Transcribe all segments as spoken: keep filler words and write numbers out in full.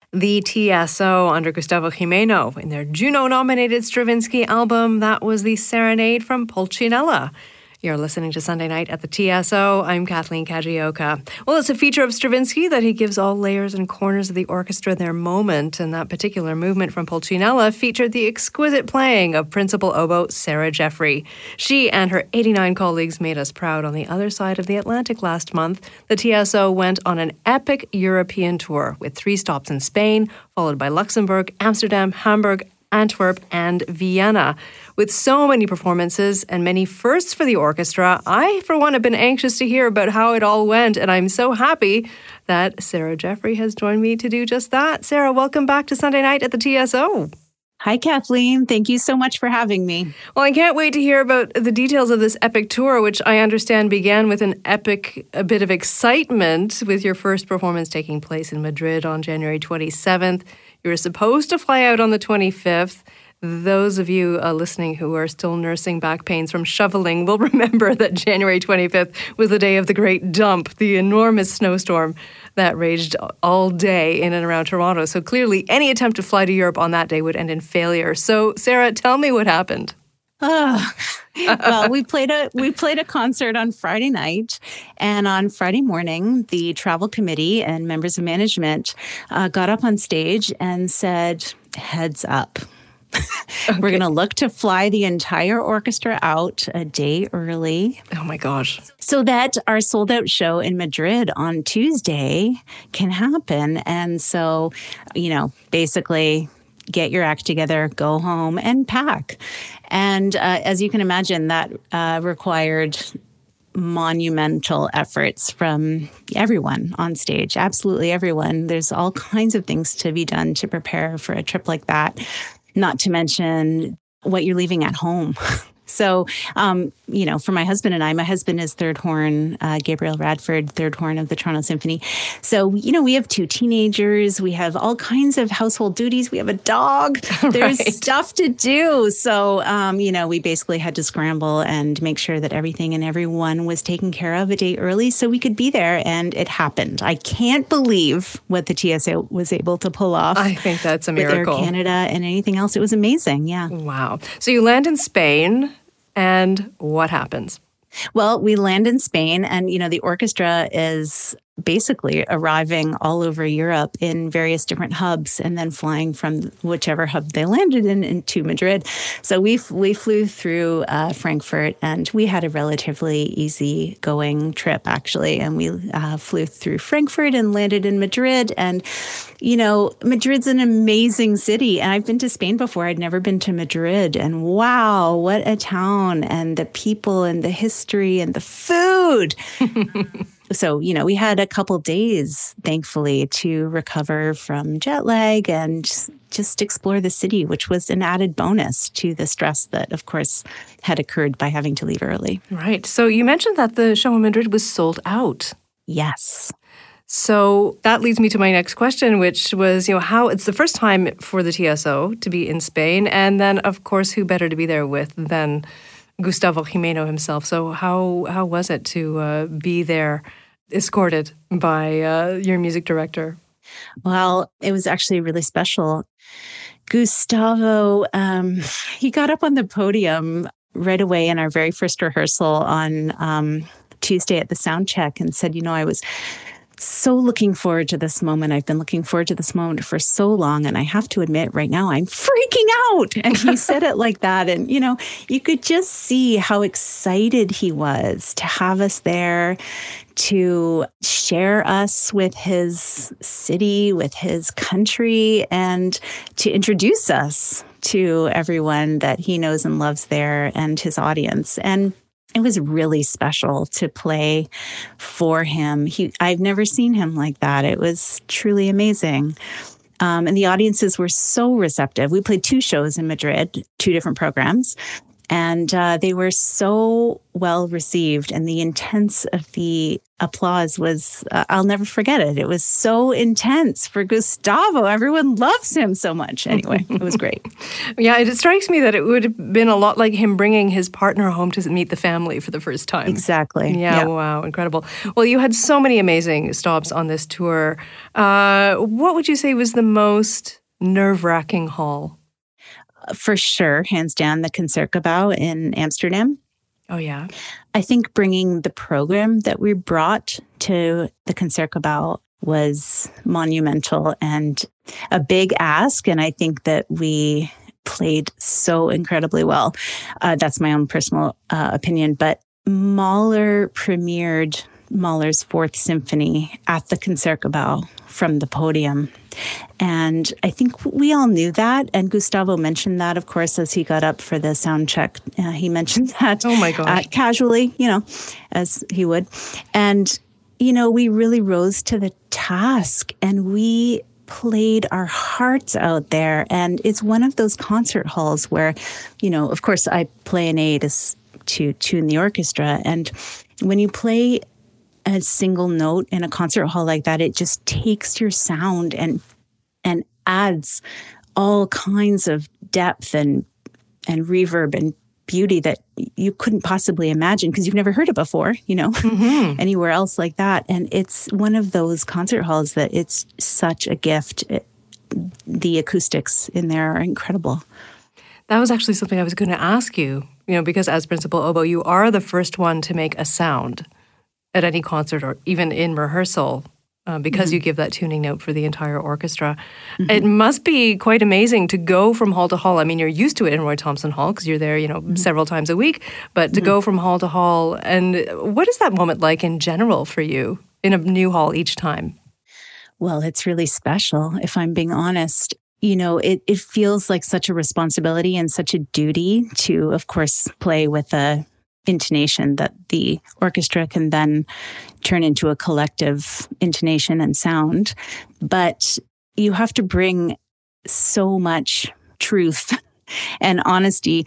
The T S O under Gustavo Gimeno in their Juno-nominated Stravinsky album. That was the Serenade from Pulcinella. You're listening to Sunday Night at the T S O. I'm Kathleen Kajioka. Well, it's a feature of Stravinsky that he gives all layers and corners of the orchestra their moment, and that particular movement from Pulcinella featured the exquisite playing of principal oboe Sarah Jeffrey. She and her eighty-nine colleagues made us proud on the other side of the Atlantic last month. The T S O went on an epic European tour with three stops in Spain, followed by Luxembourg, Amsterdam, Hamburg, Antwerp, and Vienna. With so many performances and many firsts for the orchestra, I, for one, have been anxious to hear about how it all went, and I'm so happy that Sarah Jeffrey has joined me to do just that. Sarah, welcome back to Sunday Night at the T S O. Hi, Kathleen. Thank you so much for having me. Well, I can't wait to hear about the details of this epic tour, which I understand began with an epic a bit of excitement with your first performance taking place in Madrid on January twenty-seventh. You were supposed to fly out on the twenty-fifth. Those of you uh, listening who are still nursing back pains from shoveling will remember that January twenty-fifth was the day of the great dump, the enormous snowstorm that raged all day in and around Toronto. So clearly, any attempt to fly to Europe on that day would end in failure. So, Sarah, tell me what happened. Oh, well, we played a we played a concert on Friday night, and on Friday morning, the travel committee and members of management uh, got up on stage and said, "Heads up." Okay. We're going to look to fly the entire orchestra out a day early. Oh, my gosh. So that our sold-out show in Madrid on Tuesday can happen. And so, you know, basically get your act together, go home, and pack. And uh, as you can imagine, that uh, required monumental efforts from everyone on stage, absolutely everyone. There's all kinds of things to be done to prepare for a trip like that. Not to mention what you're leaving at home. So, um, you know, for my husband and I, my husband is third horn, uh, Gabriel Radford, third horn of the Toronto Symphony. So, you know, we have two teenagers. We have all kinds of household duties. We have a dog. There's right. stuff to do. So, um, you know, we basically had to scramble and make sure that everything and everyone was taken care of a day early so we could be there. And it happened. I can't believe what the T S O was able to pull off. I think that's a miracle. With Air Canada and anything else. It was amazing. Yeah. Wow. So you land in Spain. And what happens? Well, we land in Spain, and, you know, the orchestra is basically arriving all over Europe in various different hubs and then flying from whichever hub they landed in into Madrid. So we we flew through uh, Frankfurt, and we had a relatively easy going trip, actually. And we uh, flew through Frankfurt and landed in Madrid. And, you know, Madrid's an amazing city. And I've been to Spain before. I'd never been to Madrid. And wow, what a town, and the people and the history and the food. So, you know, we had a couple days, thankfully, to recover from jet lag and just explore the city, which was an added bonus to the stress that, of course, had occurred by having to leave early. Right. So you mentioned that the show in Madrid was sold out. Yes. So that leads me to my next question, which was, you know, how it's the first time for the T S O to be in Spain. And then, of course, who better to be there with than Gustavo Gimeno himself. So how how was it to uh, be there, escorted by uh, your music director? Well, it was actually really special. Gustavo, um, he got up on the podium right away in our very first rehearsal on um, Tuesday at the sound check and said, you know, I was so looking forward to this moment. I've been looking forward to this moment for so long. And I have to admit right now, I'm freaking out. And he said it like that. And, you know, you could just see how excited he was to have us there, to share us with his city, with his country, and to introduce us to everyone that he knows and loves there and his audience. And it was really special to play for him. He, I've never seen him like that. It was truly amazing. Um, and the audiences were so receptive. We played two shows in Madrid, two different programs. And uh, they were so well received. And the intense of the applause was, uh, I'll never forget it. It was so intense for Gustavo. Everyone loves him so much. Anyway, it was great. Yeah, it strikes me that it would have been a lot like him bringing his partner home to meet the family for the first time. Exactly. Yeah, yeah. Wow, incredible. Well, you had so many amazing stops on this tour. Uh, what would you say was the most nerve-wracking hall? For sure, hands down, the Concertgebouw in Amsterdam. Oh, yeah. I think bringing the program that we brought to the Concertgebouw was monumental and a big ask. And I think that we played so incredibly well. Uh, that's my own personal uh, opinion. But Mahler premiered Mahler's Fourth Symphony at the Concertgebouw from the podium. And I think we all knew that. And Gustavo mentioned that, of course, as he got up for the sound check. Uh, he mentioned that oh my gosh. Uh, casually, you know, as he would. And, you know, we really rose to the task and we played our hearts out there. And it's one of those concert halls where, you know, of course, I play an aid as to tune the orchestra. And when you play a single note in a concert hall like that, it just takes your sound and and adds all kinds of depth and and reverb and beauty that you couldn't possibly imagine because you've never heard it before, you know, mm-hmm. anywhere else like that. And it's one of those concert halls that it's such a gift. It, the acoustics in there are incredible. That was actually something I was going to ask you, you know, because as principal oboe, you are the first one to make a sound at any concert or even in rehearsal uh, because mm-hmm. you give that tuning note for the entire orchestra. Mm-hmm. It must be quite amazing to go from hall to hall. I mean, you're used to it in Roy Thomson Hall because you're there, you know, mm-hmm. several times a week, but to mm-hmm. go from hall to hall. And what is that moment like in general for you in a new hall each time? Well, it's really special, if I'm being honest. You know, it, it feels like such a responsibility and such a duty to, of course, play with a intonation that the orchestra can then turn into a collective intonation and sound. But you have to bring so much truth and honesty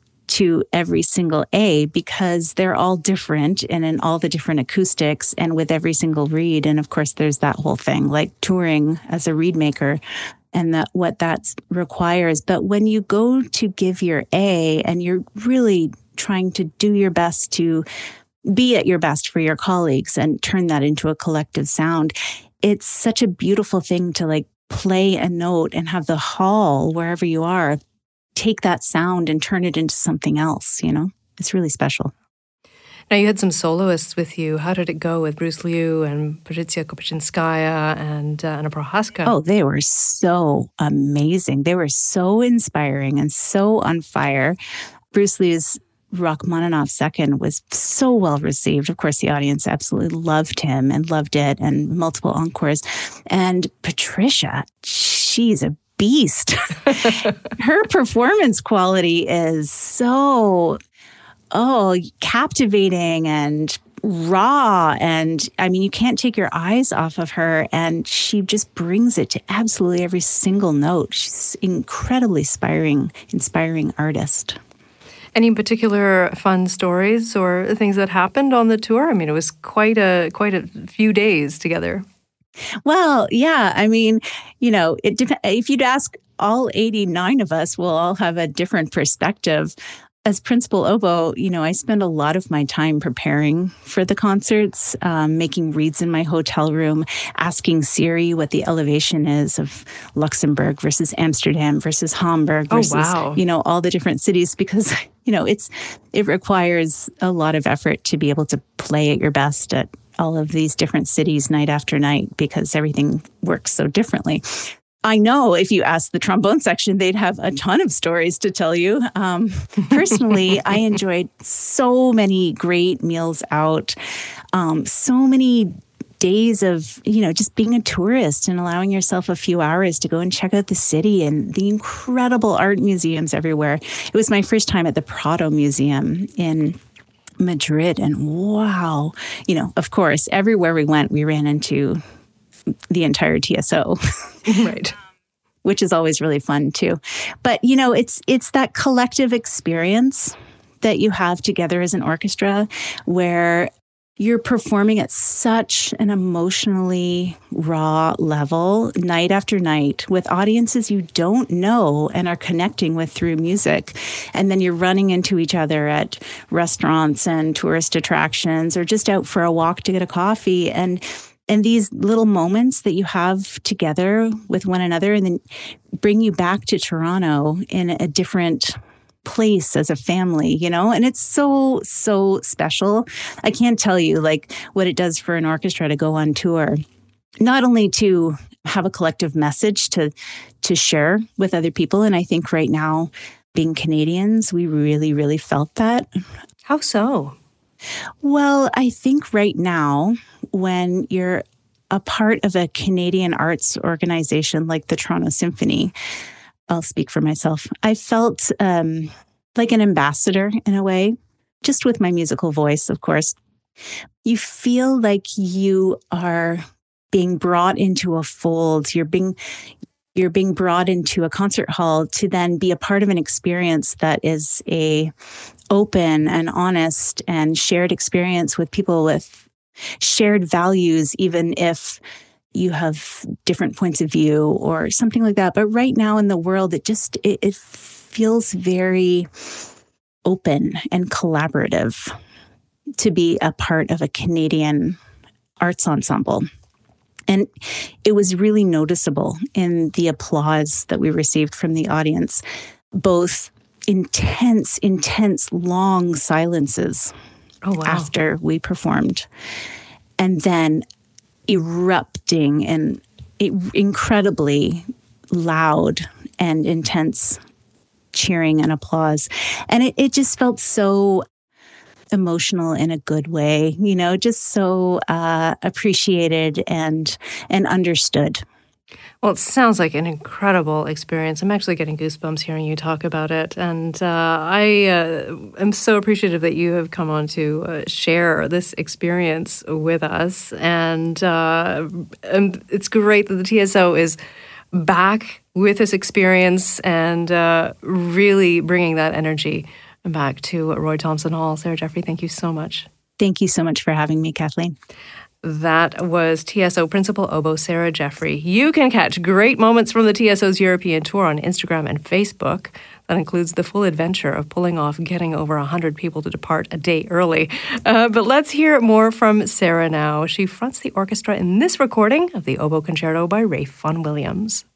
to every single A because they're all different and in all the different acoustics and with every single reed. And of course, there's that whole thing like touring as a reed maker and that what that requires. But when you go to give your A and you're really trying to do your best to be at your best for your colleagues and turn that into a collective sound, it's such a beautiful thing to like play a note and have the hall, wherever you are, take that sound and turn it into something else, you know? It's really special. Now, you had some soloists with you. How did it go with Bruce Liu and Patricia Kopyczynskaya and uh, Anna Prohaska? Oh, they were so amazing. They were so inspiring and so on fire. Bruce Liu's Rachmaninoff Second was so well received. Of course, the audience absolutely loved him and loved it, and multiple encores. And Patricia, she's a beast. Her performance quality is so, oh, captivating and raw. And I mean, you can't take your eyes off of her. And she just brings it to absolutely every single note. She's an incredibly inspiring, inspiring artist. Any particular fun stories or things that happened on the tour? I mean, it was quite a quite a few days together. Well, yeah. I mean, you know, it dep- if you'd ask all eighty-nine of us, we'll all have a different perspective. As principal oboe, you know, I spend a lot of my time preparing for the concerts, um, making reads in my hotel room, asking Siri what the elevation is of Luxembourg versus Amsterdam versus Hamburg versus, oh, wow. you know, all the different cities because, you know, it's it requires a lot of effort to be able to play at your best at all of these different cities night after night because everything works so differently. I know if you ask the trombone section, they'd have a ton of stories to tell you. Um, personally, I enjoyed so many great meals out, um, so many days of, you know, just being a tourist and allowing yourself a few hours to go and check out the city and the incredible art museums everywhere. It was my first time at the Prado Museum in Madrid. And wow, you know, of course, everywhere we went, we ran into the entire T S O. Right. Which is always really fun too. But, you know, it's it's that collective experience that you have together as an orchestra where you're performing at such an emotionally raw level night after night with audiences you don't know and are connecting with through music. And then you're running into each other at restaurants and tourist attractions or just out for a walk to get a coffee. And and these little moments that you have together with one another and then bring you back to Toronto in a different place as a family, you know, and it's so, so special. I can't tell you like what it does for an orchestra to go on tour, not only to have a collective message to, to share with other people. And I think right now, being Canadians, we really, really felt that. How so? Well, I think right now, when you're a part of a Canadian arts organization like the Toronto Symphony, I'll speak for myself. I felt um, like an ambassador in a way, just with my musical voice, of course. You feel like you are being brought into a fold. You're being you're being brought into a concert hall to then be a part of an experience that is a open and honest and shared experience with people with shared values, even if you have different points of view or something like that. But right now in the world, it just, it, it feels very open and collaborative to be a part of a Canadian arts ensemble. And it was really noticeable in the applause that we received from the audience, both intense, intense, long silences oh, wow. after we performed. And then erupting in incredibly loud and intense cheering and applause. And it, it just felt so emotional in a good way, you know, just so uh, appreciated and and understood. Well, it sounds like an incredible experience. I'm actually getting goosebumps hearing you talk about it. And uh, I uh, am so appreciative that you have come on to uh, share this experience with us. And, uh, and it's great that the T S O is back with this experience and uh, really bringing that energy back to Roy Thomson Hall. Sarah Jeffrey, thank you so much. Thank you so much for having me, Kathleen. That was T S O Principal Oboe Sarah Jeffrey. You can catch great moments from the T S O's European tour on Instagram and Facebook. That includes the full adventure of pulling off getting over one hundred people to depart a day early. Uh, but let's hear more from Sarah now. She fronts the orchestra in this recording of the Oboe Concerto by Ralph Vaughan Williams.